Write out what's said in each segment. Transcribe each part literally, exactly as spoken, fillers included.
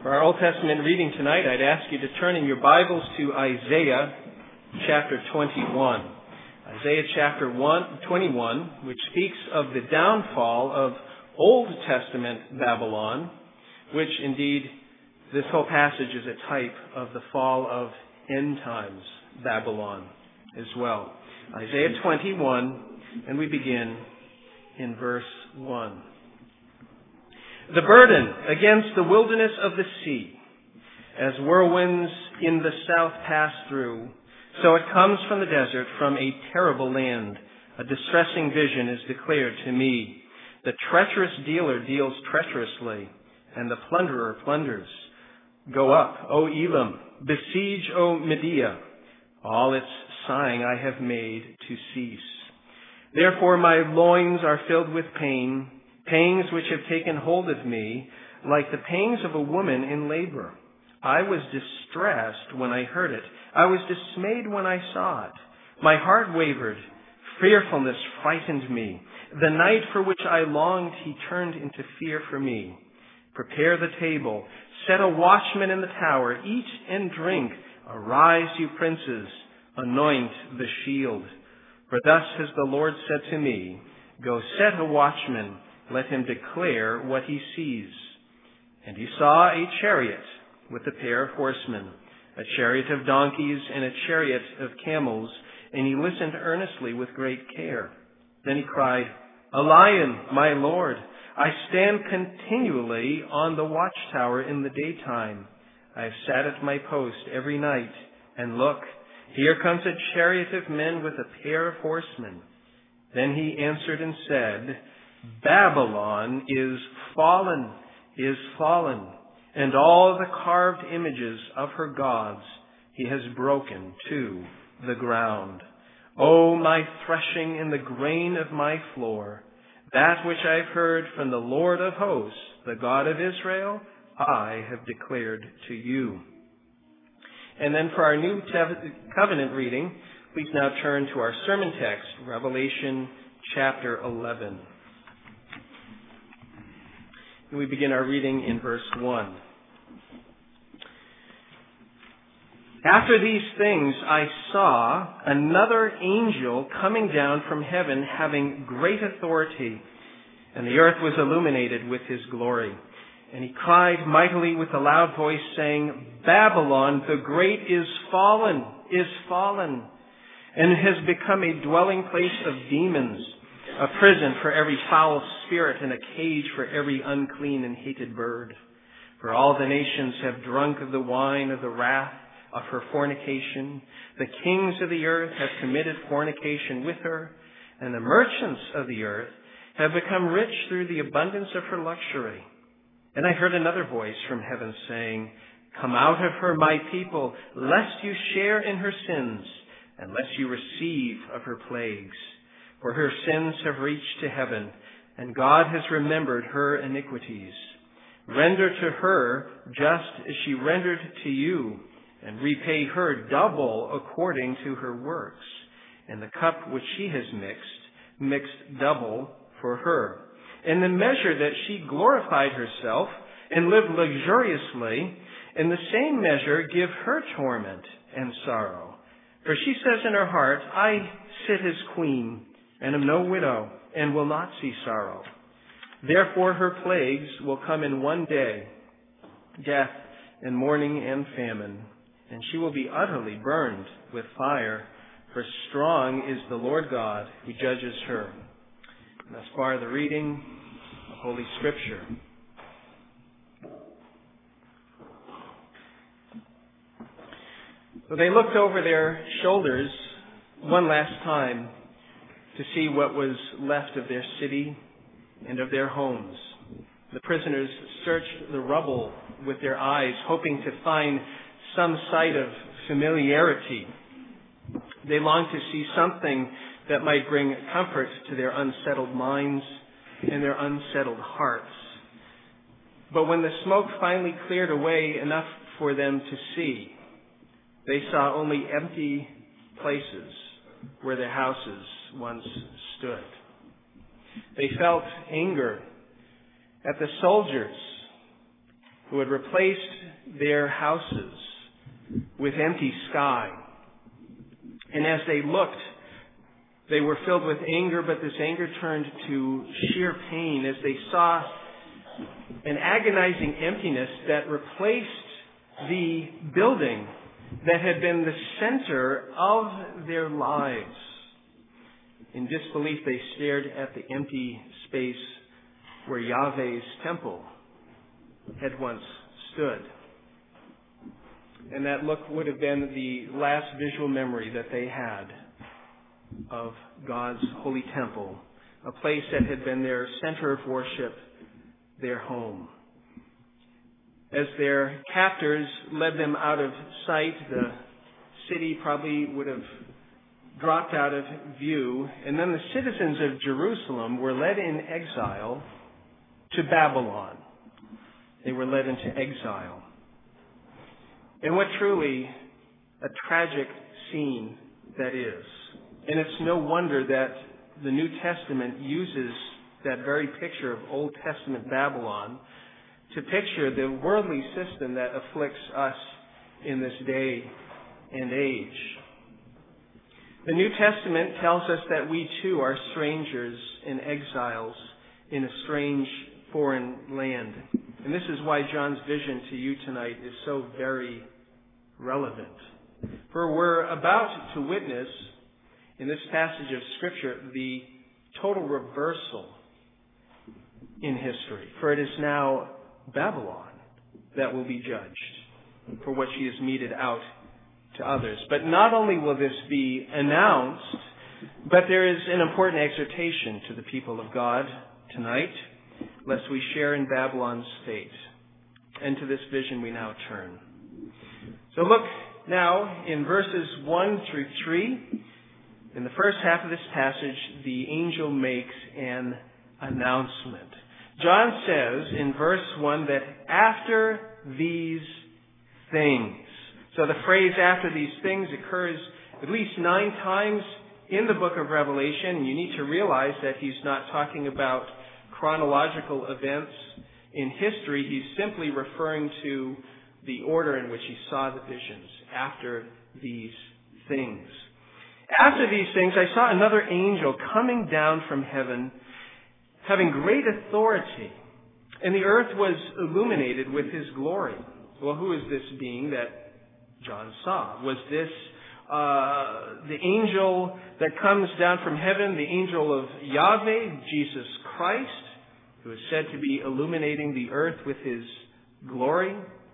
For our Old Testament reading tonight, I'd ask you to turn in your Bibles to Isaiah chapter twenty-one. Isaiah chapter twenty-one, which speaks of the downfall of Old Testament Babylon, which indeed this whole passage is a type of the fall of end times Babylon as well. Isaiah twenty-one, and we begin in verse one. The burden against the wilderness of the sea, as whirlwinds in the south pass through, so it comes from the desert, from a terrible land. A distressing vision is declared to me. The treacherous dealer deals treacherously, and the plunderer plunders. Go up, O Elam, besiege, O Medea. All its sighing I have made to cease. Therefore my loins are filled with pain, pangs which have taken hold of me, like the pangs of a woman in labor. I was distressed when I heard it. I was dismayed when I saw it. My heart wavered. Fearfulness frightened me. The night for which I longed, he turned into fear for me. Prepare the table. Set a watchman in the tower. Eat and drink. Arise, you princes. Anoint the shield. For thus has the Lord said to me, go set a watchman. Let him declare what he sees. And he saw a chariot with a pair of horsemen, a chariot of donkeys and a chariot of camels, and he listened earnestly with great care. Then he cried, a lion, my Lord! I stand continually on the watchtower in the daytime. I have sat at my post every night, and look, here comes a chariot of men with a pair of horsemen. Then he answered and said, Babylon is fallen, is fallen, and all the carved images of her gods he has broken to the ground. O my threshing in the grain of my floor, that which I have heard from the Lord of hosts, the God of Israel, I have declared to you. And then for our New Covenant reading, please now turn to our sermon text, Revelation chapter eleven. We begin our reading in verse one. After these things I saw another angel coming down from heaven, having great authority, and the earth was illuminated with his glory. And he cried mightily with a loud voice, saying, Babylon the great is fallen, is fallen, and has become a dwelling place of demons, a prison for every foul spirit, and a cage for every unclean and hated bird. For all the nations have drunk of the wine of the wrath of her fornication. The kings of the earth have committed fornication with her, and the merchants of the earth have become rich through the abundance of her luxury. And I heard another voice from heaven saying, come out of her, my people, lest you share in her sins, and lest you receive of her plagues. For her sins have reached to heaven, and God has remembered her iniquities. Render to her just as she rendered to you, and repay her double according to her works. And the cup which she has mixed, mixed double for her. In the measure that she glorified herself and lived luxuriously, in the same measure give her torment and sorrow. For she says in her heart, I sit as queen, and am no widow, and will not see sorrow. Therefore her plagues will come in one day, death and mourning and famine, and she will be utterly burned with fire, for strong is the Lord God who judges her. And thus far the reading of Holy Scripture. So they looked over their shoulders one last time to see what was left of their city and of their homes. The prisoners searched the rubble with their eyes, hoping to find some sight of familiarity. They longed to see something that might bring comfort to their unsettled minds and their unsettled hearts. But when the smoke finally cleared away enough for them to see, they saw only empty places where their houses once stood. They felt anger at the soldiers who had replaced their houses with empty sky. And as they looked, they were filled with anger, but this anger turned to sheer pain as they saw an agonizing emptiness that replaced the building that had been the center of their lives. In disbelief, they stared at the empty space where Yahweh's temple had once stood. And that look would have been the last visual memory that they had of God's holy temple, a place that had been their center of worship, their home. As their captors led them out of sight, the city probably would have dropped out of view, and then the citizens of Jerusalem were led in exile to Babylon. They were led into exile. And what truly a tragic scene that is. And it's no wonder that the New Testament uses that very picture of Old Testament Babylon to picture the worldly system that afflicts us in this day and age. The New Testament tells us that we too are strangers and exiles in a strange foreign land. And this is why John's vision to you tonight is so very relevant. For we're about to witness in this passage of Scripture the total reversal in history. For it is now Babylon that will be judged for what she has meted out to others. But not only will this be announced, but there is an important exhortation to the people of God tonight, lest we share in Babylon's fate. And to this vision we now turn. So look now in verses one through three. In the first half of this passage, the angel makes an announcement. John says in verse one that after these things. So the phrase after these things occurs at least nine times in the book of Revelation. And you need to realize that he's not talking about chronological events in history. He's simply referring to the order in which he saw the visions. After these things. After these things, I saw another angel coming down from heaven, having great authority, and the earth was illuminated with his glory. Well, who is this being that John saw? Was this uh, the angel that comes down from heaven, the angel of Yahweh, Jesus Christ, who is said to be illuminating the earth with his glory?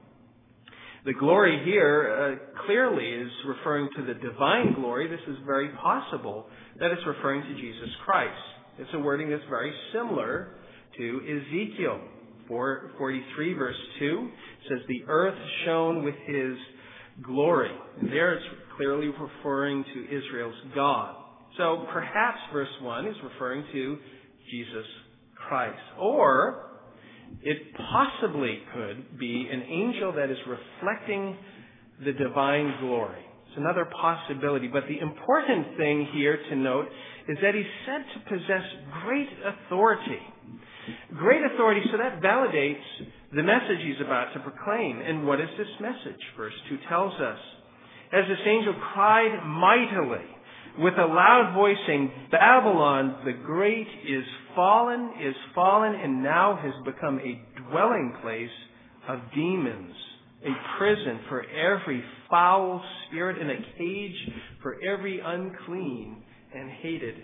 The glory here uh, clearly is referring to the divine glory. This is very possible that it's referring to Jesus Christ. It's a wording that's very similar to Ezekiel four forty-three, verse two. It says, the earth shone with his glory. And there it's clearly referring to Israel's God. So perhaps verse one is referring to Jesus Christ. Or it possibly could be an angel that is reflecting the divine glory. It's another possibility. But the important thing here to note is that he's said to possess great authority. Great authority, so that validates the message he's about to proclaim. And what is this message? Verse two tells us, as this angel cried mightily with a loud voice saying, Babylon the Great is fallen, is fallen, and now has become a dwelling place of demons, a prison for every foul spirit, and a cage for every unclean and hated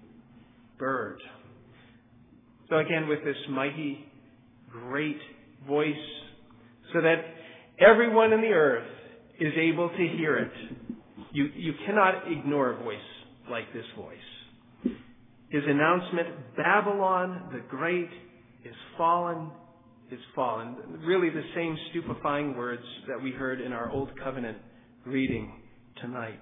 bird. So again, with this mighty, great voice, so that everyone in the earth is able to hear it. You, you cannot ignore a voice like this voice. His announcement, Babylon the Great is fallen, is fallen. Really the same stupefying words that we heard in our Old Covenant reading tonight.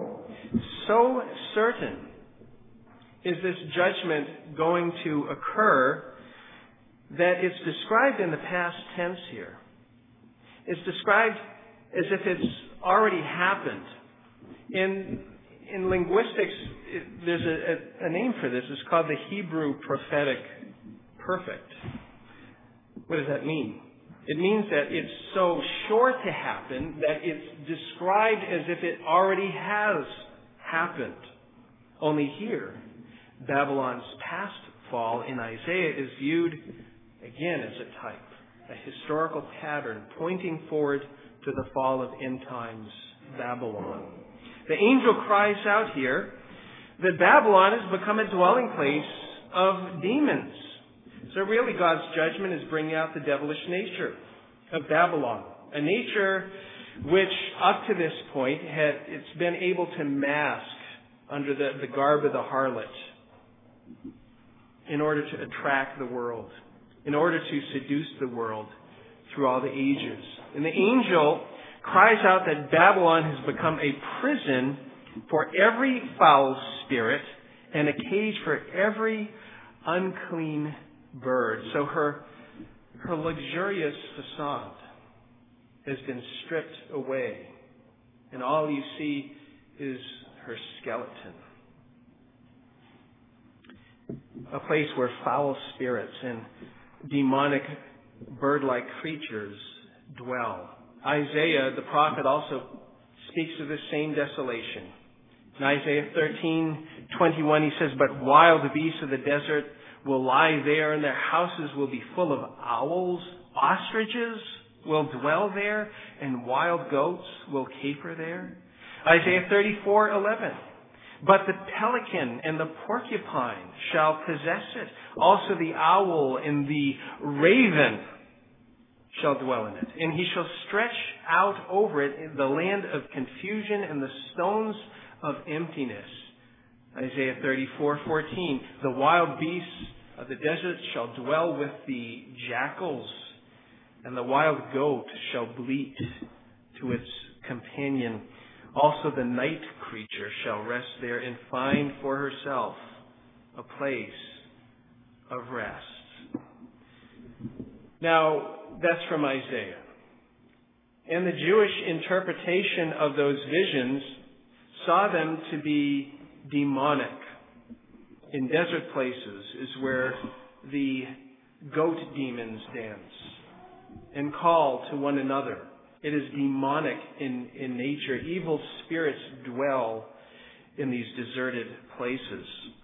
So certain is this judgment going to occur that it's described in the past tense here. It's described as if it's already happened. In in linguistics, it, there's a, a, a name for this. It's called the Hebrew prophetic perfect. What does that mean? It means that it's so sure to happen that it's described as if it already has happened. Only here, Babylon's past fall in Isaiah is viewed again as a type, a historical pattern pointing forward to the fall of end times Babylon. The angel cries out here that Babylon has become a dwelling place of demons. So really God's judgment is bringing out the devilish nature of Babylon, a nature which up to this point had it's been able to mask under the, the garb of the harlot in order to attract the world, in order to seduce the world through all the ages. And the angel cries out that Babylon has become a prison for every foul spirit and a cage for every unclean bird. So her, her luxurious facade has been stripped away, and all you see is her skeleton. A place where foul spirits and demonic bird-like creatures dwell. Isaiah, the prophet, also speaks of this same desolation. In Isaiah thirteen twenty-one, he says, "But wild beasts of the desert will lie there, and their houses will be full of owls. Ostriches will dwell there, and wild goats will caper there." Isaiah thirty-four eleven, "But the pelican and the porcupine shall possess it. Also the owl and the raven shall dwell in it. And he shall stretch out over it the land of confusion and the stones of emptiness." Isaiah thirty-four fourteen, "The wild beasts of the desert shall dwell with the jackals, and the wild goat shall bleat to its companion. Also the night creature shall rest there and find for herself a place of rest." Now, that's from Isaiah. And the Jewish interpretation of those visions saw them to be demonic. In desert places is where the goat demons dance and call to one another. It is demonic in, in nature. Evil spirits dwell in these deserted places.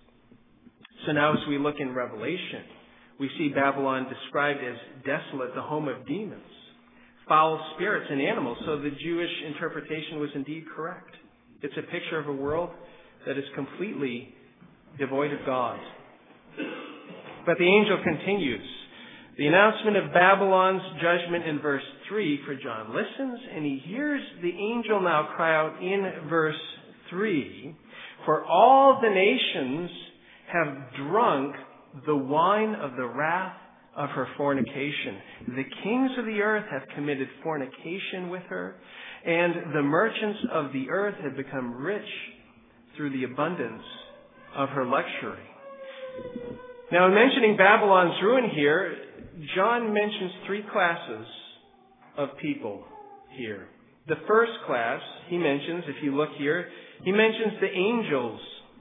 So now as we look in Revelation, we see Babylon described as desolate, the home of demons, foul spirits, and animals. So the Jewish interpretation was indeed correct. It's a picture of a world that is completely devoid of God. But the angel continues. The announcement of Babylon's judgment in verse three, for John listens, and he hears the angel now cry out in verse three, "For all the nations have drunk the wine of the wrath of her fornication. The kings of the earth have committed fornication with her, and the merchants of the earth have become rich through the abundance of her luxury." Now, in mentioning Babylon's ruin here, John mentions three classes of people here. The first class he mentions, if you look here, he mentions the angels.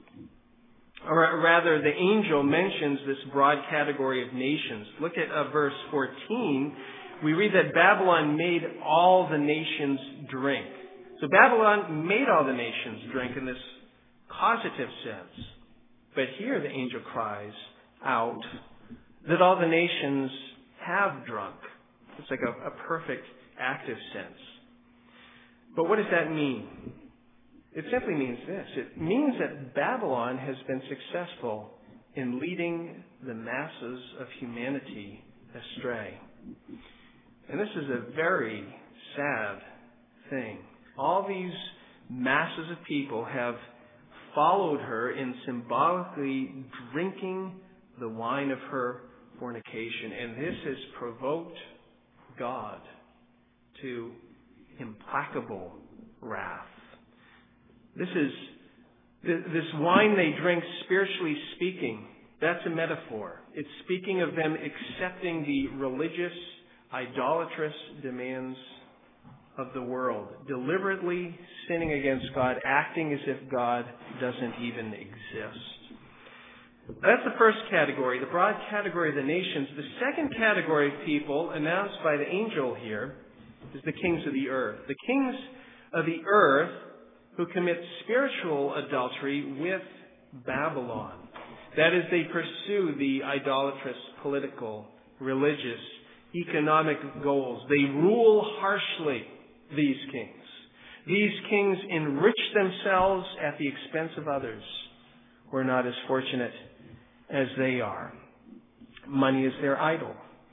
Or rather, the angel mentions this broad category of nations. Look at uh, verse fourteen. We read that Babylon made all the nations drink. So Babylon made all the nations drink in this causative sense. But here the angel cries out that all the nations have drunk. It's like a, a perfect active sense. But what does that mean? It simply means this. It means that Babylon has been successful in leading the masses of humanity astray. And this is a very sad thing. All these masses of people have followed her in symbolically drinking the wine of her fornication. And this has provoked God to implacable wrath. This is, this wine they drink, spiritually speaking, that's a metaphor. It's speaking of them accepting the religious, idolatrous demands of the world, deliberately sinning against God, acting as if God doesn't even exist. That's the first category, the broad category of the nations. The second category of people announced by the angel here is the kings of the earth. The kings of the earth who commit spiritual adultery with Babylon. That is, they pursue the idolatrous political, religious, economic goals. They rule harshly, these kings. These kings enrich themselves at the expense of others who are not as fortunate as they are. Money is their idol.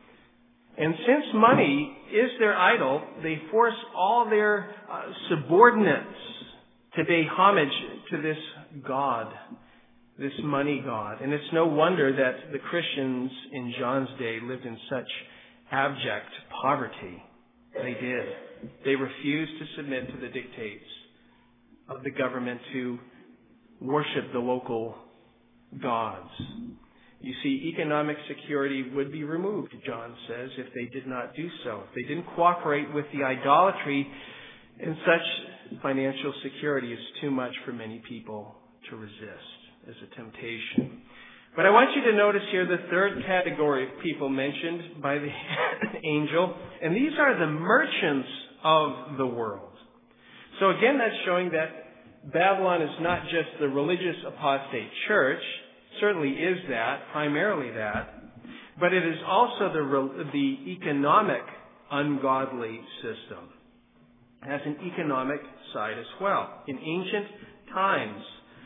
And since money is their idol, they force all their uh, subordinates to pay homage to this god, this money god. And it's no wonder that the Christians in John's day lived in such abject poverty. They did. They refused to submit to the dictates of the government to worship the local gods. You see, economic security would be removed, John says, if they did not do so. If they didn't cooperate with the idolatry, and such financial security is too much for many people to resist as a temptation. But I want you to notice here the third category of people mentioned by the angel, and these are the merchants of the world. So again, that's showing that Babylon is not just the religious apostate church, certainly is that, primarily that, but it is also the, the economic ungodly system. It has an economic side as well. In ancient times,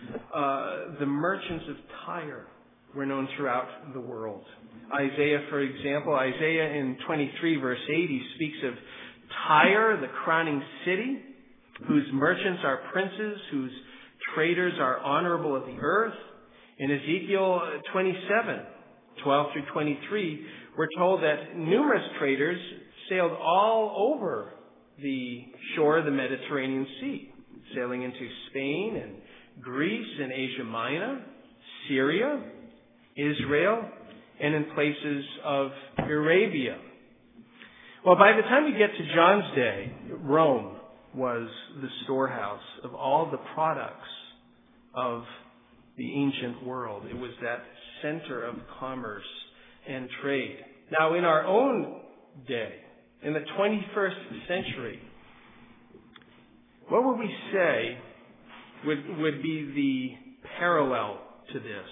uh, the merchants of Tyre were known throughout the world. Isaiah, for example, Isaiah in twenty-three verse eight, he speaks of Tyre, the crowning city, whose merchants are princes, whose traders are honorable of the earth. In Ezekiel twenty-seven, twelve through twenty-three, we're told that numerous traders sailed all over the shore of the Mediterranean Sea, sailing into Spain and Greece and Asia Minor, Syria, Israel, and in places of Arabia. Well, by the time we get to John's day, Rome was the storehouse of all the products of the ancient world. It was that center of commerce and trade. Now, in our own day, in the twenty-first century, what would we say would, would be the parallel to this?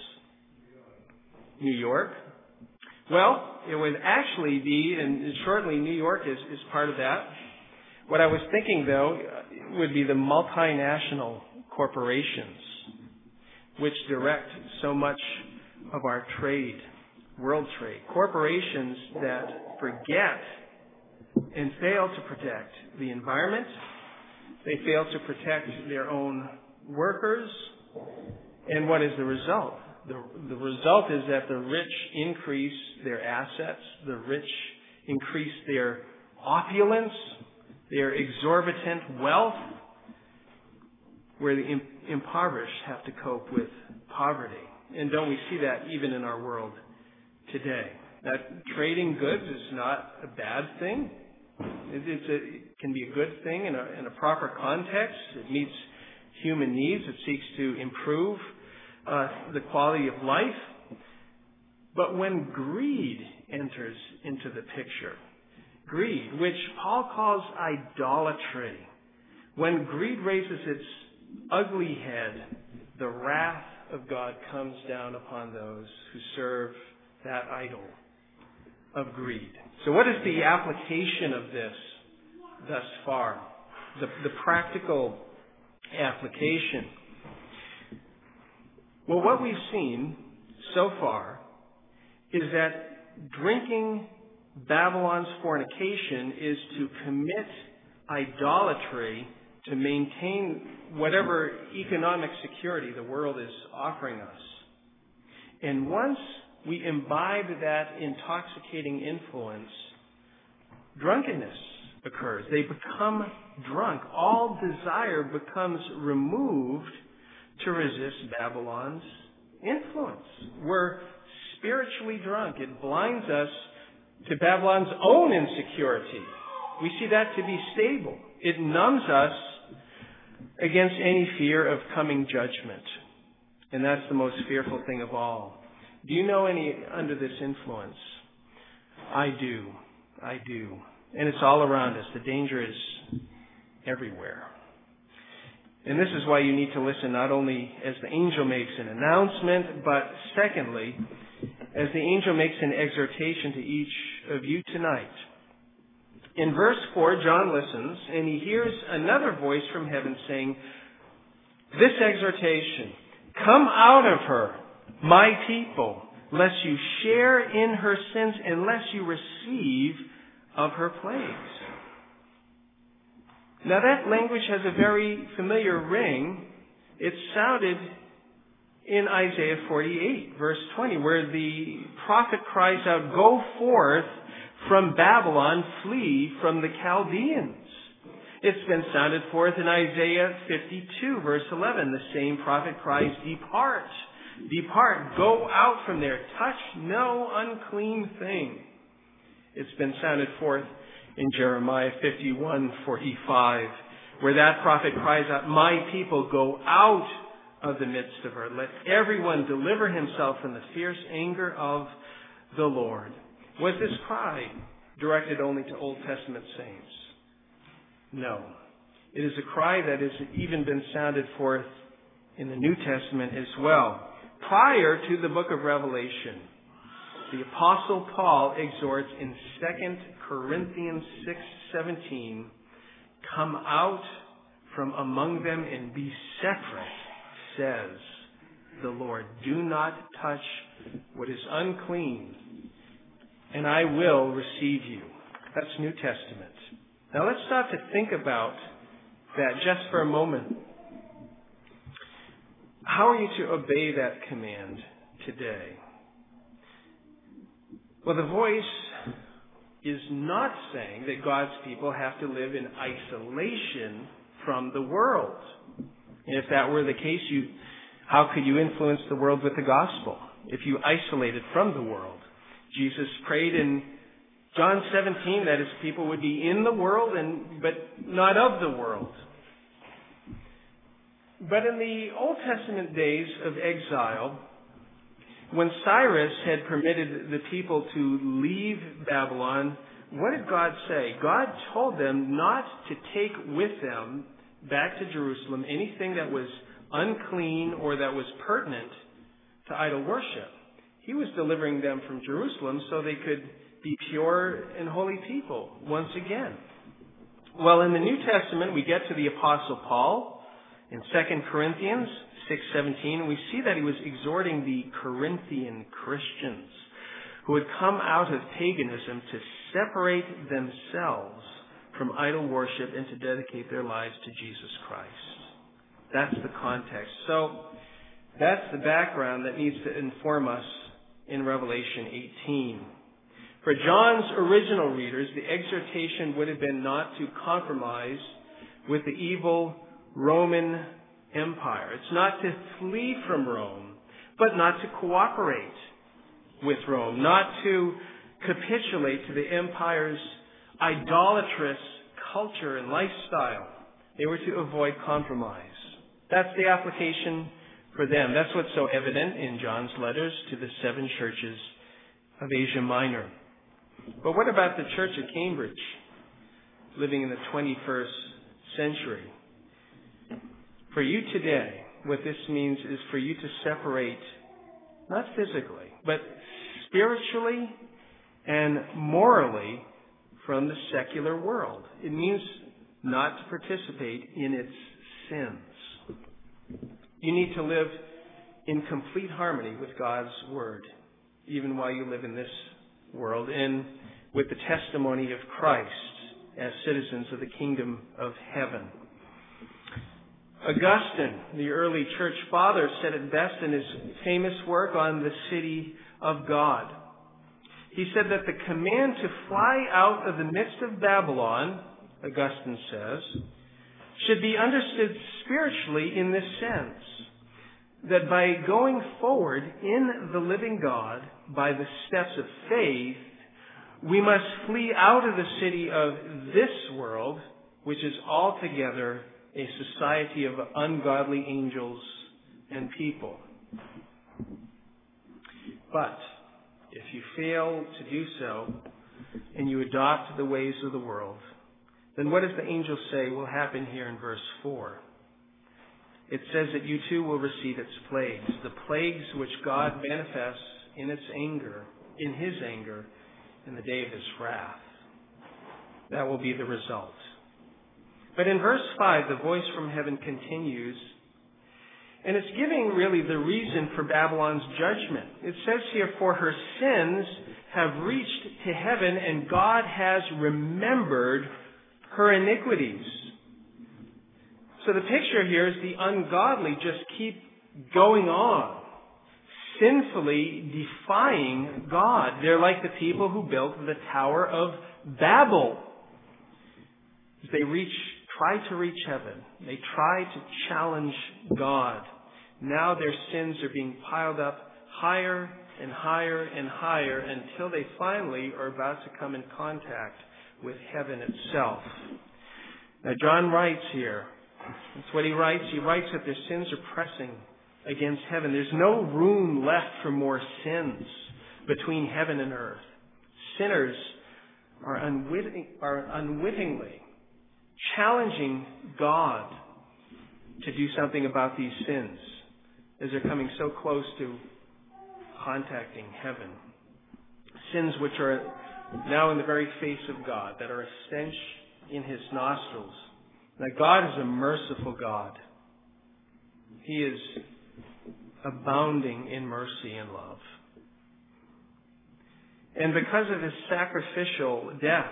New York? Well, it would actually be, and shortly New York is, is part of that. What I was thinking, though, would be the multinational corporations which direct so much of our trade, world trade. Corporations that forget and fail to protect the environment. They fail to protect their own workers. And what is the result? The, the result is that the rich increase their assets. The rich increase their opulence, their exorbitant wealth, where the impoverished have to cope with poverty. And don't we see that even in our world today? That trading goods is not a bad thing. It, it's a, it can be a good thing in a, in a proper context. It meets human needs. It seeks to improve uh, the quality of life. But when greed enters into the picture, greed, which Paul calls idolatry, when greed raises its ugly head, the wrath of God comes down upon those who serve that idol of greed. So what is the application of this thus far? The, the practical application. Well, what we've seen so far is that drinking Babylon's fornication is to commit idolatry to maintain whatever economic security the world is offering us. And once we imbibe that intoxicating influence, drunkenness occurs. They become drunk. All desire becomes removed to resist Babylon's influence. We're spiritually drunk. It blinds us to Babylon's own insecurity. We see that to be stable. It numbs us against any fear of coming judgment. And that's the most fearful thing of all. Do you know any under this influence? I do. I do. And it's all around us. The danger is everywhere. And this is why you need to listen not only as the angel makes an announcement, but secondly, as the angel makes an exhortation to each of you tonight. In verse four, John listens, and he hears another voice from heaven saying, this exhortation, come out of her, my people, lest you share in her sins, unless you receive of her plagues. Now that language has a very familiar ring. It sounded in Isaiah forty-eight, verse twenty, where the prophet cries out, go forth from Babylon, flee from the Chaldeans. It's been sounded forth in Isaiah fifty-two, verse eleven. The same prophet cries, depart, depart, go out from there, touch no unclean thing. It's been sounded forth in Jeremiah fifty-one, forty-five, where that prophet cries out, my people go out of the midst of her. Let everyone deliver himself from the fierce anger of the Lord. Was this cry directed only to Old Testament saints? No. It is a cry that has even been sounded forth in the New Testament as well. Prior to the book of Revelation, the Apostle Paul exhorts in Second Corinthians six seventeen, come out from among them and be separate, says the Lord. Do not touch what is unclean, and I will receive you. That's New Testament. Now let's stop to think about that just for a moment. How are you to obey that command today? Well, the voice is not saying that God's people have to live in isolation from the world. And if that were the case, you, how could you influence the world with the gospel if you isolated from the world? Jesus prayed in John seventeen that his people would be in the world, and but not of the world. But in the Old Testament days of exile, when Cyrus had permitted the people to leave Babylon, what did God say? God told them not to take with them back to Jerusalem anything that was unclean or that was pertinent to idol worship. He was delivering them from Jerusalem so they could be pure and holy people once again. Well, in the New Testament, we get to the Apostle Paul in Second Corinthians six seventeen, and we see that he was exhorting the Corinthian Christians who had come out of paganism to separate themselves from idol worship and to dedicate their lives to Jesus Christ. That's the context. So that's the background that needs to inform us in Revelation eighteen. For John's original readers, the exhortation would have been not to compromise with the evil Roman Empire. It's not to flee from Rome, but not to cooperate with Rome, not to capitulate to the empire's idolatrous culture and lifestyle. They were to avoid compromise. That's the application for them. That's what's so evident in John's letters to the seven churches of Asia Minor. But what about the church of Cambridge, living in the twenty-first century? For you today, what this means is for you to separate, not physically, but spiritually and morally from the secular world. It means not to participate in its sins. You need to live in complete harmony with God's Word, even while you live in this world, and with the testimony of Christ as citizens of the kingdom of heaven. Augustine, the early church father, said it best in his famous work on the city of God. He said that the command to fly out of the midst of Babylon, Augustine says, should be understood spiritually in this sense, that by going forward in the living God by the steps of faith, we must flee out of the city of this world, which is altogether a society of ungodly angels and people. But if you fail to do so, and you adopt the ways of the world, then what does the angel say will happen here in verse four? It says that you too will receive its plagues, the plagues which God manifests in its anger, in his anger, in the day of his wrath. That will be the result. But in verse five, the voice from heaven continues, and it's giving really the reason for Babylon's judgment. It says here, for her sins have reached to heaven, and God has remembered her iniquities. So the picture here is the ungodly just keep going on, sinfully defying God. They're like the people who built the Tower of Babel. They reach, try to reach heaven. They try to challenge God. Now their sins are being piled up higher and higher and higher until they finally are about to come in contact with heaven itself. Now John writes here, that's what he writes. He writes that their sins are pressing against heaven. There's no room left for more sins between heaven and earth. Sinners are, unwitting, are unwittingly challenging God to do something about these sins as they're coming so close to contacting heaven. Sins which are now in the very face of God, that are a stench in his nostrils. Now God is a merciful God. He is abounding in mercy and love. And because of his sacrificial death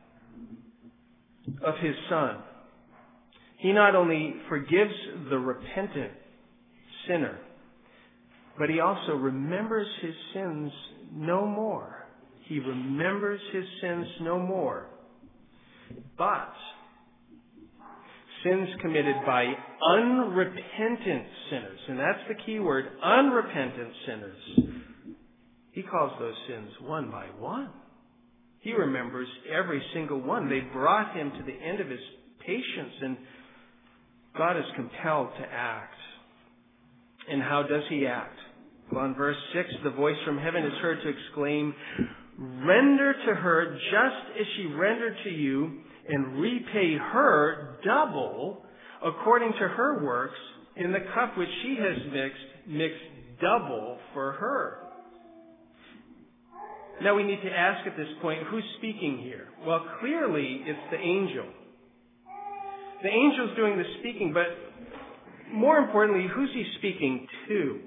of his Son, he not only forgives the repentant sinner, but he also remembers his sins no more. He remembers his sins no more. But sins committed by unrepentant sinners, and that's the key word, unrepentant sinners, he calls those sins one by one. He remembers every single one. They brought him to the end of his patience, and God is compelled to act. And how does he act? Well, in verse six, the voice from heaven is heard to exclaim, render to her just as she rendered to you, and repay her double according to her works in the cup which she has mixed, mixed double for her. Now we need to ask at this point, who's speaking here? Well, clearly it's the angel. The angel's doing the speaking, but more importantly, who's he speaking to?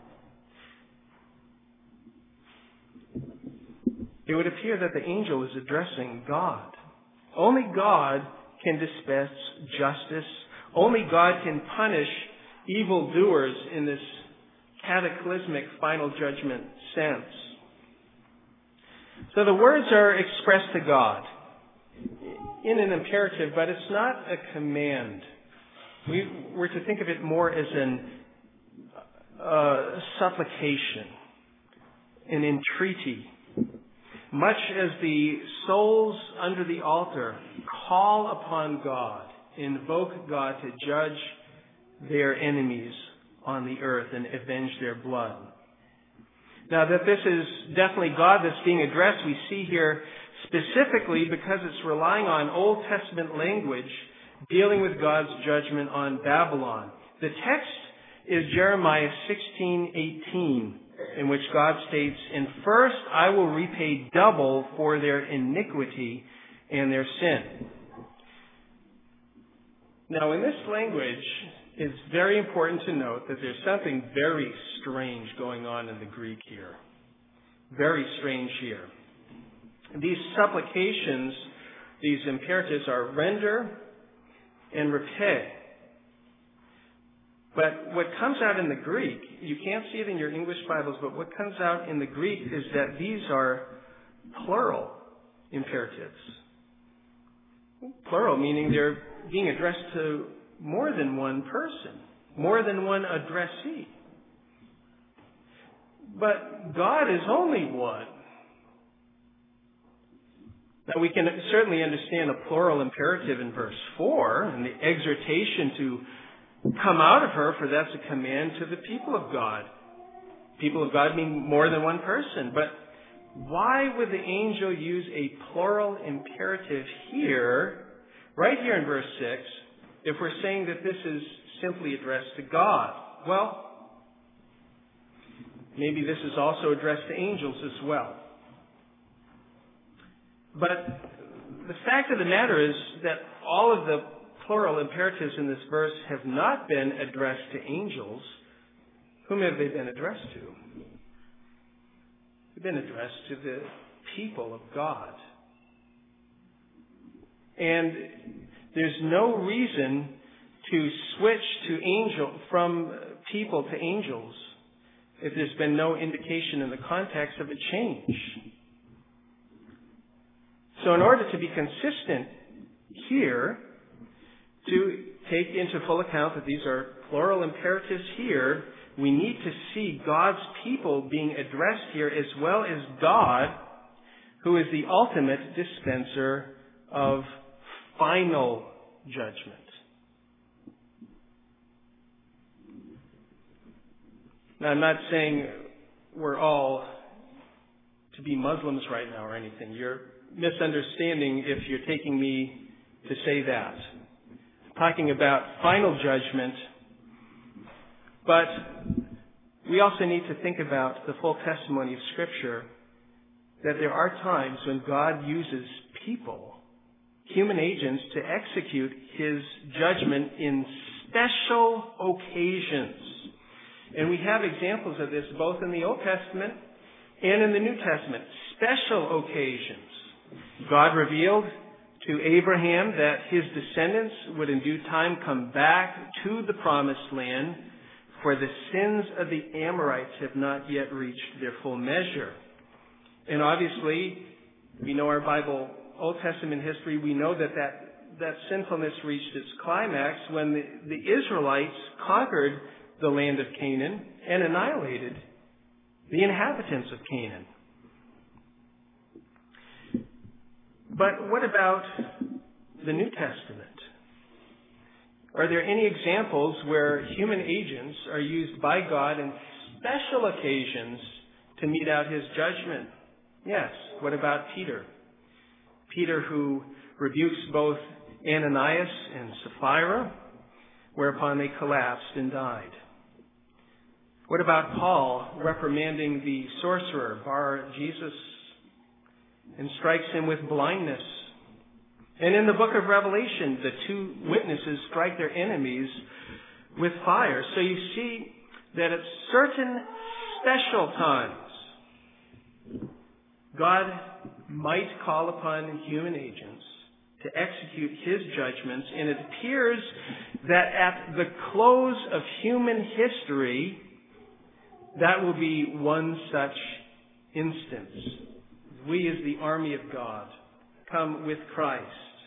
It would appear that the angel is addressing God. Only God can dispense justice. Only God can punish evildoers in this cataclysmic final judgment sense. So the words are expressed to God in an imperative, but it's not a command. We were to think of it more as an uh, supplication, an entreaty. Much as the souls under the altar call upon God, invoke God to judge their enemies on the earth and avenge their blood. Now that this is definitely God that's being addressed, we see here specifically because it's relying on Old Testament language dealing with God's judgment on Babylon. The text is Jeremiah sixteen eighteen, in which God states, and first I will repay double for their iniquity and their sin. Now in this language, it's very important to note that there's something very strange going on in the Greek here. Very strange here. These supplications, these imperatives are render and repay. But what comes out in the Greek, you can't see it in your English Bibles, but what comes out in the Greek is that these are plural imperatives. Plural, meaning they're being addressed to more than one person, more than one addressee. But God is only one. Now we can certainly understand a plural imperative in verse four and the exhortation to come out of her, for that's a command to the people of God. people of God mean more than one person. But why would the angel use a plural imperative here, right here in verse six, if we're saying that this is simply addressed to God? Well, maybe this is also addressed to angels as well. But the fact of the matter is that all of the plural imperatives in this verse have not been addressed to angels. Whom have they been addressed to? They've been addressed to the people of God. And there's no reason to switch to angel from people to angels if there's been no indication in the context of a change. So in order to be consistent here, to take into full account that these are plural imperatives here, we need to see God's people being addressed here as well as God, who is the ultimate dispenser of final judgment. Now, I'm not saying we're all to be Muslims right now or anything. You're misunderstanding if you're taking me to say that. I'm talking about final judgment, but we also need to think about the full testimony of Scripture, that there are times when God uses people, human agents, to execute His judgment in special occasions. And we have examples of this both in the Old Testament and in the New Testament. Special occasions. God revealed to Abraham that his descendants would in due time come back to the promised land, for the sins of the Amorites have not yet reached their full measure. And obviously, we know our Bible, Old Testament history, we know that that, that sinfulness reached its climax when the, the Israelites conquered the land of Canaan and annihilated the inhabitants of Canaan. But what about the New Testament? Are there any examples where human agents are used by God in special occasions to mete out His judgment? Yes. What about Peter? Peter, who rebukes both Ananias and Sapphira, whereupon they collapsed and died. What about Paul reprimanding the sorcerer, Bar-Jesus, and strikes him with blindness? And in the book of Revelation, the two witnesses strike their enemies with fire. So you see that at certain special times, God might call upon human agents to execute His judgments, and it appears that at the close of human history, that will be one such instance. We as the army of God come with Christ.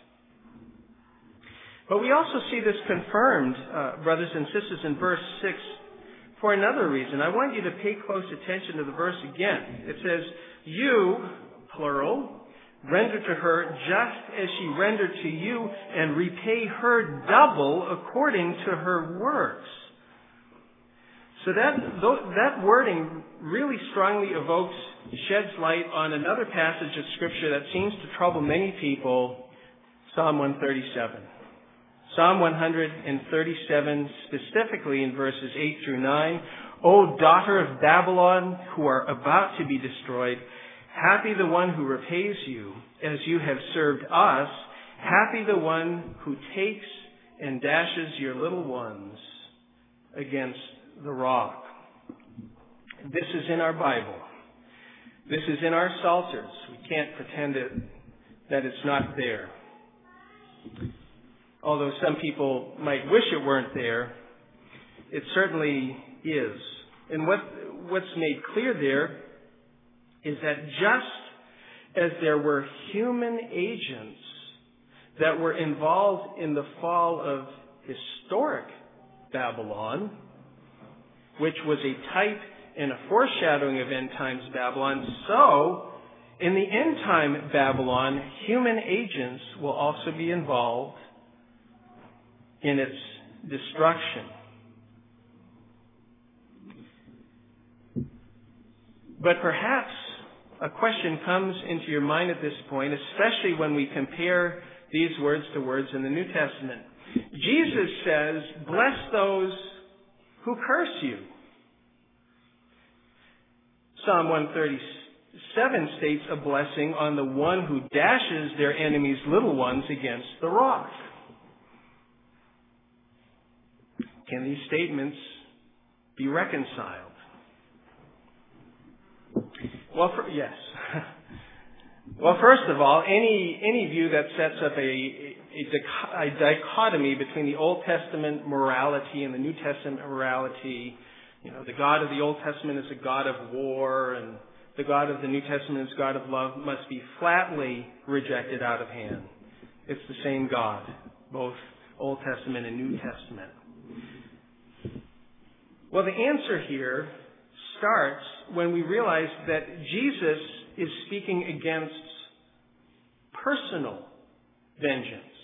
But we also see this confirmed, uh, brothers and sisters, in verse six for another reason. I want you to pay close attention to the verse again. It says, "You," plural, "render to her just as she rendered to you, and repay her double according to her works." So that that wording really strongly evokes, sheds light on another passage of Scripture that seems to trouble many people, Psalm one thirty-seven. Psalm one thirty-seven, specifically in verses eight through nine. "O daughter of Babylon, who are about to be destroyed, happy the one who repays you, as you have served us. Happy the one who takes and dashes your little ones against the rock." This is in our Bible. This is in our Psalters. We can't pretend it, that it's not there. Although some people might wish it weren't there, it certainly is. And what what's made clear there is that just as there were human agents that were involved in the fall of historic Babylon, which was a type and a foreshadowing of end times Babylon, so in the end time Babylon, human agents will also be involved in its destruction. But perhaps a question comes into your mind at this point, especially when we compare these words to words in the New Testament. Jesus says, "Bless those who curse you." Psalm one thirty-seven states a blessing on the one who dashes their enemies' little ones against the rock. Can these statements be reconciled? Well, for, yes. Well, first of all, any any view that sets up a, a, a dichotomy between the Old Testament morality and the New Testament morality, you know, the God of the Old Testament is a God of war and the God of the New Testament is God of love, must be flatly rejected out of hand. It's the same God, both Old Testament and New Testament. Well, the answer here starts when we realize that Jesus is speaking against personal vengeance.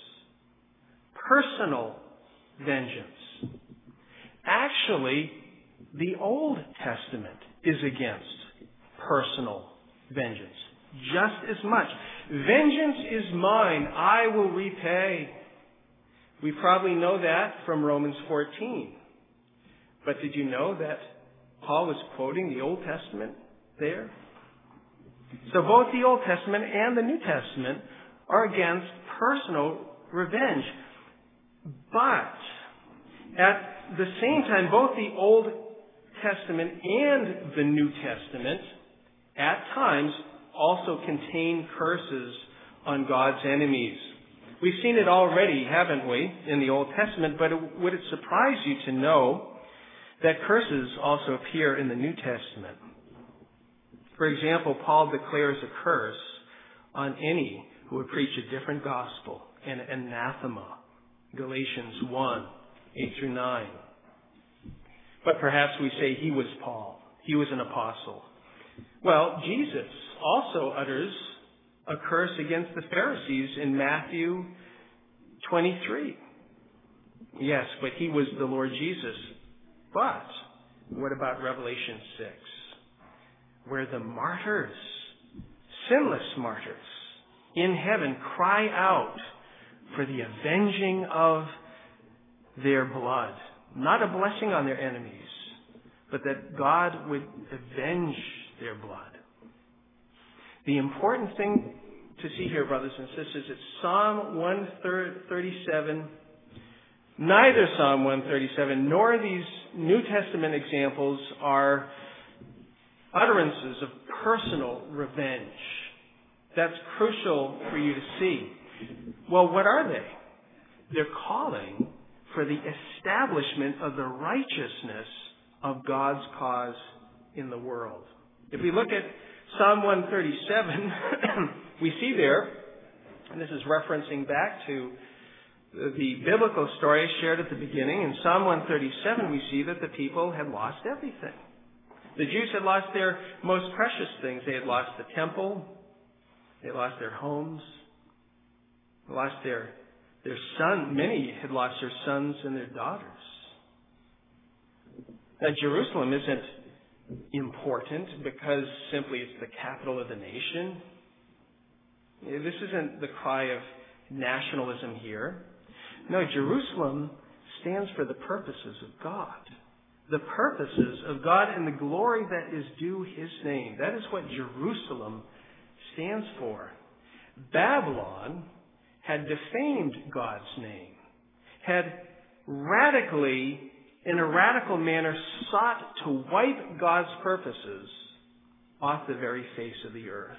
Personal vengeance. Actually, the Old Testament is against personal vengeance just as much. Vengeance is mine, I will repay. We probably know that from Romans fourteen. But did you know that Paul was quoting the Old Testament there? So both the Old Testament and the New Testament are against personal revenge. But at the same time, both the Old Testament and the New Testament at times also contain curses on God's enemies. We've seen it already, haven't we, in the Old Testament, but would it surprise you to know that curses also appear in the New Testament? For example, Paul declares a curse on any who would preach a different gospel, an anathema. Galatians one, eight through nine. But perhaps we say he was Paul. He was an apostle. Well, Jesus also utters a curse against the Pharisees in Matthew twenty-three. Yes, but he was the Lord Jesus. But what about Revelation six? Where the martyrs, sinless martyrs, in heaven cry out for the avenging of their blood. Not a blessing on their enemies, but that God would avenge their blood. The important thing to see here, brothers and sisters, is Psalm one thirty-seven, neither Psalm one thirty-seven nor these New Testament examples are utterances of personal revenge. That's crucial for you to see. Well, what are they? They're calling for the establishment of the righteousness of God's cause in the world. If we look at Psalm one thirty-seven, we see there, and this is referencing back to the biblical story shared at the beginning. In Psalm one thirty-seven, we see that the people had lost everything. The Jews had lost their most precious things. They had lost the temple. They had lost their homes. They lost their, their son. Many had lost their sons and their daughters. Now, Jerusalem isn't important because simply it's the capital of the nation. This isn't the cry of nationalism here. No, Jerusalem stands for the purposes of God. The purposes of God and the glory that is due His name. That is what Jerusalem stands for. Babylon had defamed God's name, had radically, in a radical manner, sought to wipe God's purposes off the very face of the earth.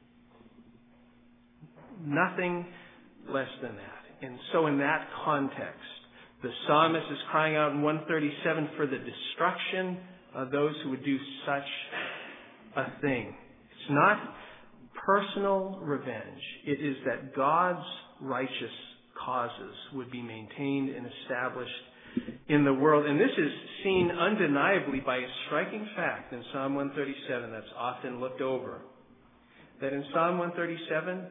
Nothing less than that. And so in that context, the psalmist is crying out in one thirty-seven for the destruction of those who would do such a thing. It's not personal revenge. It is that God's righteous causes would be maintained and established in the world. And this is seen undeniably by a striking fact in Psalm one thirty-seven that's often looked over. That in Psalm one thirty-seven,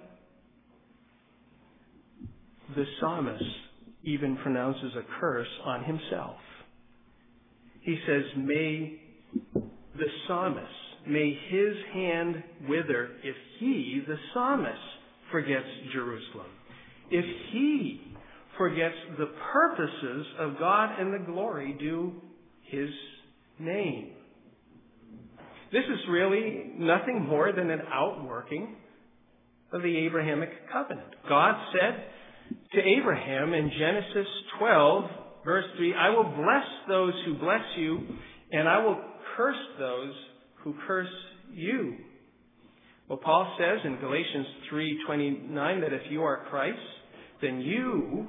the psalmist even pronounces a curse on himself. He says, may the psalmist, may his hand wither if he, the psalmist, forgets Jerusalem. If he forgets the purposes of God and the glory due his name. This is really nothing more than an outworking of the Abrahamic covenant. God said to Abraham in Genesis twelve, verse three, I will bless those who bless you, and I will curse those who curse you. Well, Paul says in Galatians three twenty-nine that if you are Christ, then you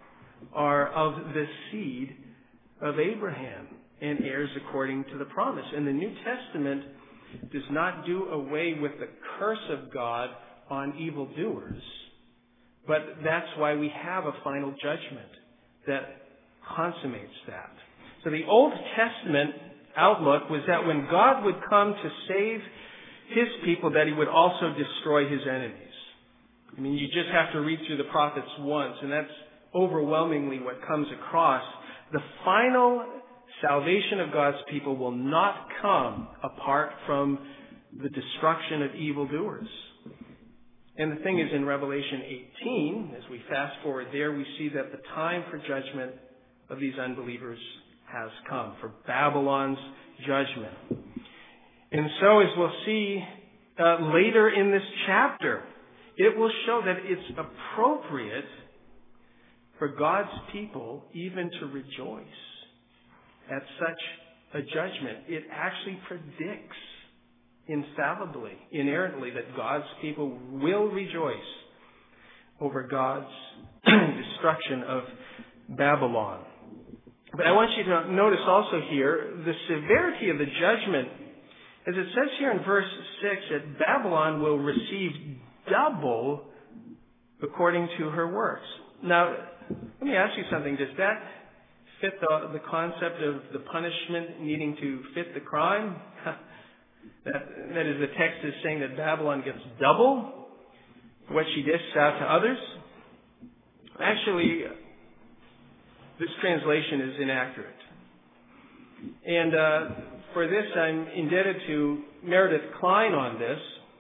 are of the seed of Abraham and heirs according to the promise. And the New Testament does not do away with the curse of God on evildoers, but that's why we have a final judgment that consummates that. So the Old Testament outlook was that when God would come to save his people, that he would also destroy his enemies. I mean, you just have to read through the prophets once, and that's overwhelmingly what comes across. The final salvation of God's people will not come apart from the destruction of evildoers. And the thing is, in Revelation eighteen, as we fast forward there, we see that the time for judgment of these unbelievers has come, for Babylon's judgment. And so, as we'll see uh, later in this chapter, it will show that it's appropriate for God's people even to rejoice at such a judgment. It actually predicts infallibly, inerrantly, that God's people will rejoice over God's destruction of Babylon. But I want you to notice also here the severity of the judgment. As it says here in verse six, that Babylon will receive double according to her works. Now, let me ask you something. Does that fit the, the concept of the punishment needing to fit the crime? that, that is, the text is saying that Babylon gets double what she dishes out to others. Actually, this translation is inaccurate. And uh, for this, I'm indebted to Meredith Klein on this,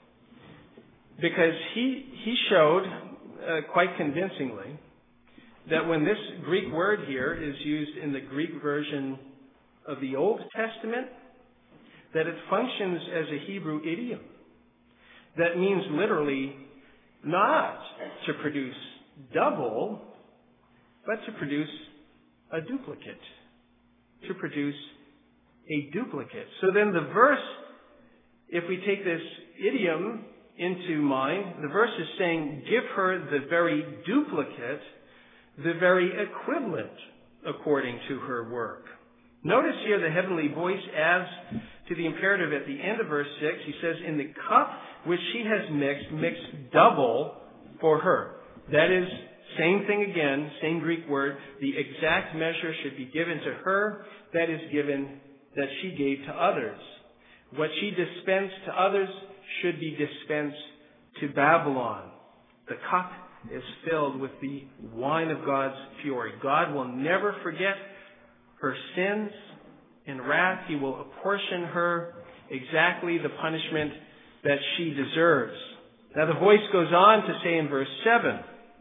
because he, he showed uh, quite convincingly that when this Greek word here is used in the Greek version of the Old Testament, that it functions as a Hebrew idiom. That means literally not to produce double, but to produce a duplicate. To produce a duplicate. So then the verse, if we take this idiom into mind, the verse is saying, give her the very duplicate, the very equivalent according to her work. Notice here the heavenly voice adds to the imperative at the end of verse six. He says, in the cup which she has mixed, mix double for her. That is, same thing again, same Greek word. The exact measure should be given to her that is given, that she gave to others. What she dispensed to others should be dispensed to Babylon. The cup is filled with the wine of God's fury. God will never forget her sins and wrath. He will apportion her exactly the punishment that she deserves. Now the voice goes on to say in verse seven,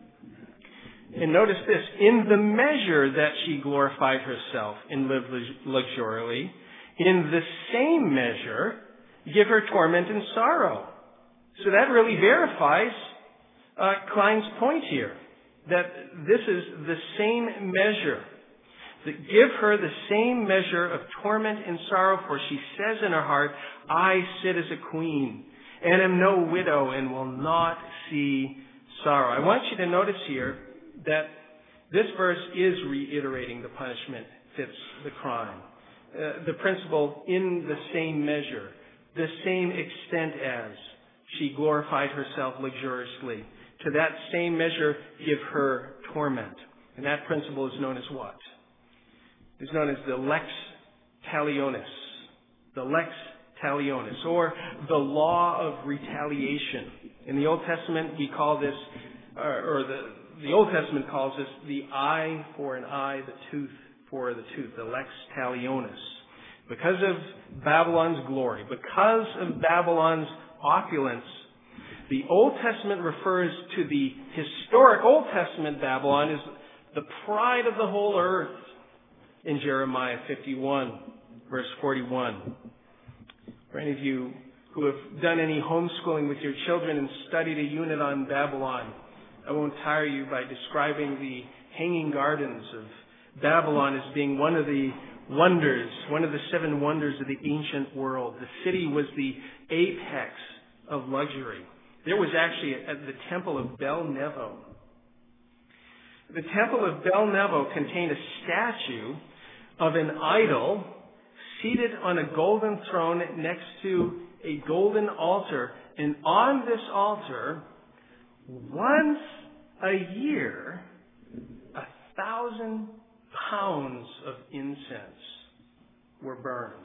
and notice this, in the measure that she glorified herself and lived luxuriantly, in the same measure give her torment and sorrow. So that really verifies uh, Klein's point here, that this is the same measure. That give her the same measure of torment and sorrow, for she says in her heart, I sit as a queen, and am no widow, and will not see sorrow. I want you to notice here that this verse is reiterating the punishment fits the crime. Uh, the principle, in the same measure, the same extent as she glorified herself luxuriously. To that same measure, give her torment. And that principle is known as what? It's known as the lex talionis. The lex talionis, or the law of retaliation. In the Old Testament, we call this, uh, or the, the Old Testament calls this the eye for an eye, the tooth for the tooth, the lex talionis. because of Babylon's glory, because of Babylon's opulence, the Old Testament refers to the historic Old Testament Babylon as the pride of the whole earth in Jeremiah fifty-one, verse forty-one. For any of you who have done any homeschooling with your children and studied a unit on Babylon, I won't tire you by describing the Hanging Gardens of Babylon as being one of the wonders, one of the seven wonders of the ancient world. The city was the apex of luxury. There was actually at the temple of Bel Nevo. The temple of Bel Nevo contained a statue of an idol seated on a golden throne next to a golden altar. And on this altar, once a year, a thousand pounds of incense were burned.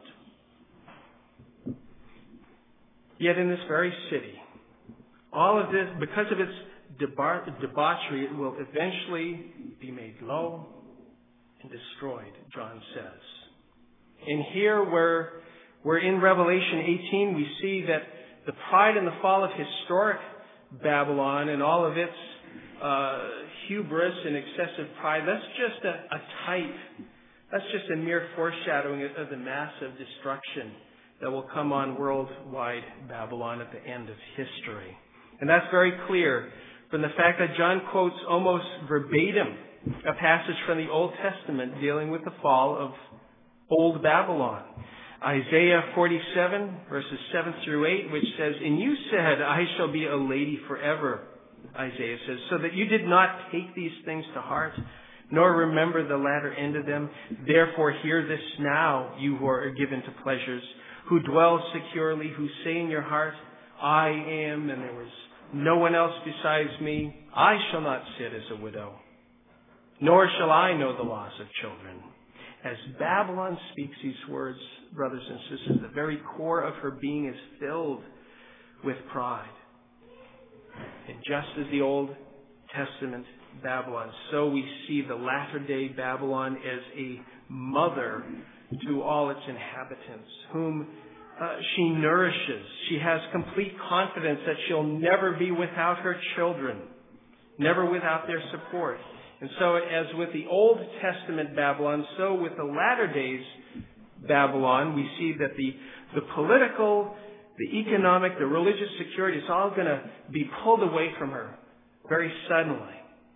Yet in this very city, all of this, because of its debar- debauchery, it will eventually be made low and destroyed, John says. And here where we're in Revelation eighteen, we see that the pride and the fall of historic Babylon and all of its uh, hubris and excessive pride, that's just a, a type. That's just a mere foreshadowing of, of the massive destruction that will come on worldwide Babylon at the end of history. And that's very clear from the fact that John quotes almost verbatim a passage from the Old Testament dealing with the fall of Old Babylon. Isaiah forty-seven, verses seven through eight, which says, "And you said, I shall be a lady forever," Isaiah says, "so that you did not take these things to heart, nor remember the latter end of them. Therefore hear this now, you who are given to pleasures, who dwell securely, who say in your heart, I am, and there was no one else besides me. I shall not sit as a widow, nor shall I know the loss of children." As Babylon speaks these words, brothers and sisters, the very core of her being is filled with pride. And just as the Old Testament Babylon, so we see the latter-day Babylon as a mother to all its inhabitants, whom uh, she nourishes. She has complete confidence that she'll never be without her children, never without their support. And so as with the Old Testament Babylon, so with the latter days Babylon, we see that the, the political, the economic, the religious security is all going to be pulled away from her very suddenly.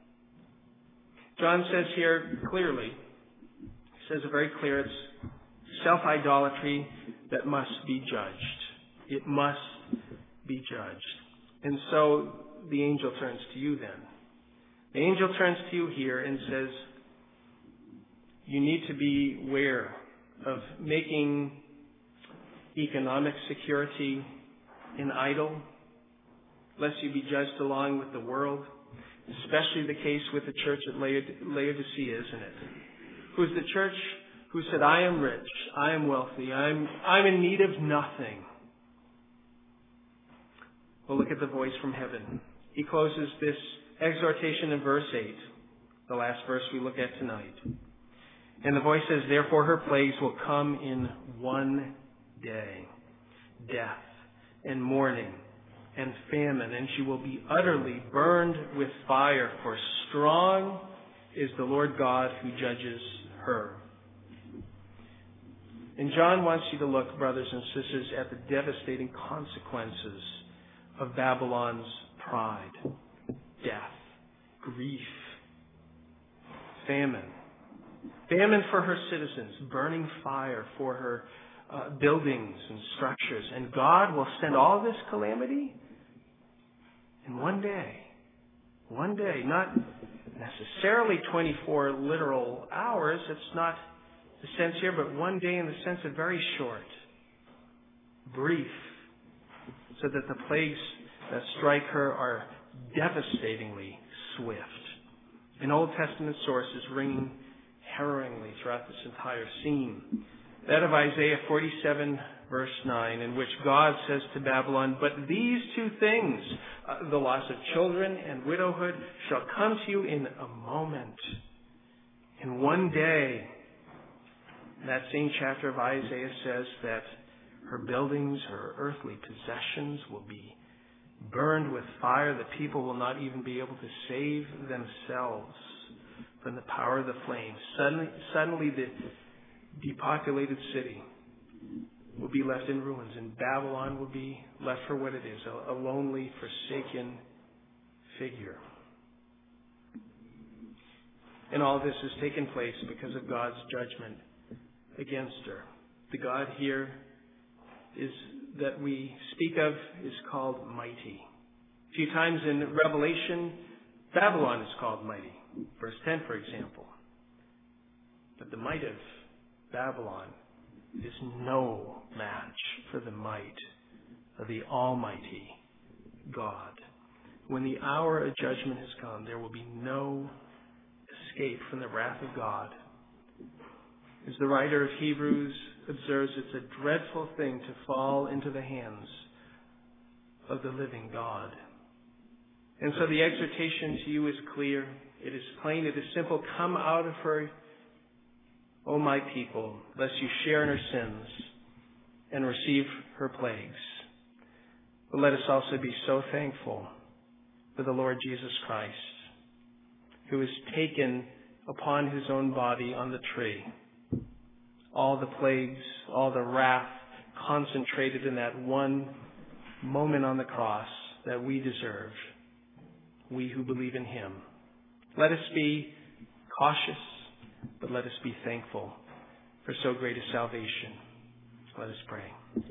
John says here clearly, he says it very clear, it's self-idolatry that must be judged. It must be judged. And so the angel turns to you then. The angel turns to you here and says, you need to be aware of making economic security an idol, lest you be judged along with the world. Especially the case with the church at Laodicea, isn't it? Who's the church who said, I am rich, I am wealthy, I'm, I'm in need of nothing. Well, look at the voice from heaven. He closes this exhortation in verse eight, the last verse we look at tonight. And the voice says, therefore her plagues will come in one day, death and mourning and famine, and she will be utterly burned with fire, for strong is the Lord God who judges her. And John wants you to look, brothers and sisters, at the devastating consequences of Babylon's pride. Death, grief, famine. Famine for her citizens, burning fire for her uh, buildings and structures. And God will send all this calamity in one day. One day, not necessarily twenty-four literal hours. It's not the sense here, but one day in the sense of very short, brief, so that the plagues that strike her are devastatingly swift. An Old Testament source is ringing harrowingly throughout this entire scene. That of Isaiah forty-seven, verse nine, in which God says to Babylon, but these two things, uh, the loss of children and widowhood, shall come to you in a moment, in one day. That same chapter of Isaiah says that her buildings, her earthly possessions will be burned with fire. The people will not even be able to save themselves from the power of the flames. Suddenly, suddenly the depopulated city will be left in ruins, and Babylon will be left for what it is, a, a lonely, forsaken figure. And all this has taken place because of God's judgment against her. The God here is that we speak of is called mighty. A few times in Revelation, Babylon is called mighty. Verse ten, for example. But the might of Babylon is no match for the might of the Almighty God. When the hour of judgment has come, there will be no escape from the wrath of God. As the writer of Hebrews observes, it's a dreadful thing to fall into the hands of the living God. And so the exhortation to you is clear. It is plain. It is simple. Come out of her, O my people, lest you share in her sins and receive her plagues. But let us also be so thankful for the Lord Jesus Christ, who has taken upon his own body on the tree all the plagues, all the wrath concentrated in that one moment on the cross that we deserve, we who believe in him. Let us be cautious, but let us be thankful for so great a salvation. Let us pray.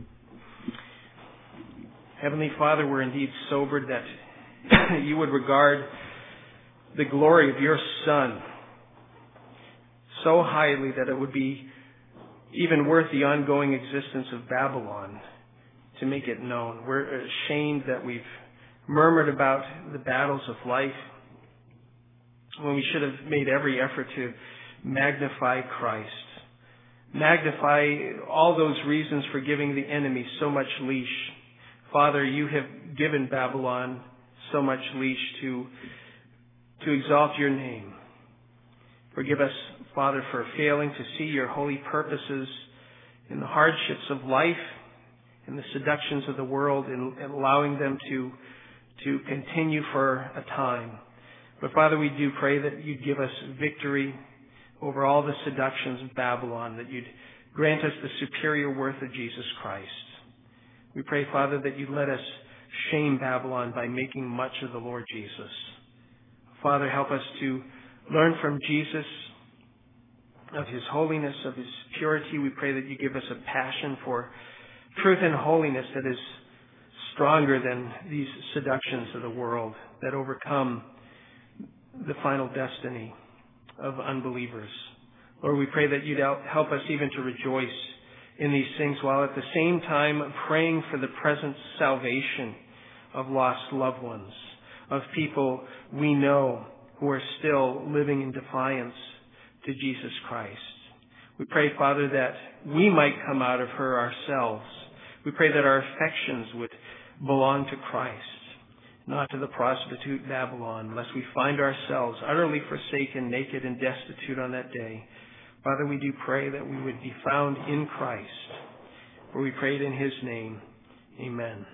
Heavenly Father, we're indeed sobered that you would regard the glory of your Son so highly that it would be even worth the ongoing existence of Babylon to make it known. We're ashamed that we've murmured about the battles of life when we should have made every effort to magnify Christ. Magnify all those reasons for giving the enemy so much leash. Father, you have given Babylon so much leash to, to exalt your name. Forgive us, Father, for failing to see your holy purposes in the hardships of life, in the seductions of the world, and allowing them to, to continue for a time. But Father, we do pray that you'd give us victory over all the seductions of Babylon, that you'd grant us the superior worth of Jesus Christ. We pray, Father, that you'd let us shame Babylon by making much of the Lord Jesus. Father, help us to learn from Jesus of his holiness, of his purity. We pray that you give us a passion for truth and holiness that is stronger than these seductions of the world that overcome the final destiny of unbelievers. Lord, we pray that you'd help us even to rejoice in these things while at the same time praying for the present salvation of lost loved ones, of people we know who are still living in defiance to Jesus Christ. We pray, Father, that we might come out of her ourselves. We pray that our affections would belong to Christ, not to the prostitute Babylon, lest we find ourselves utterly forsaken, naked, and destitute on that day. Father, we do pray that we would be found in Christ, for we prayed in his name. Amen.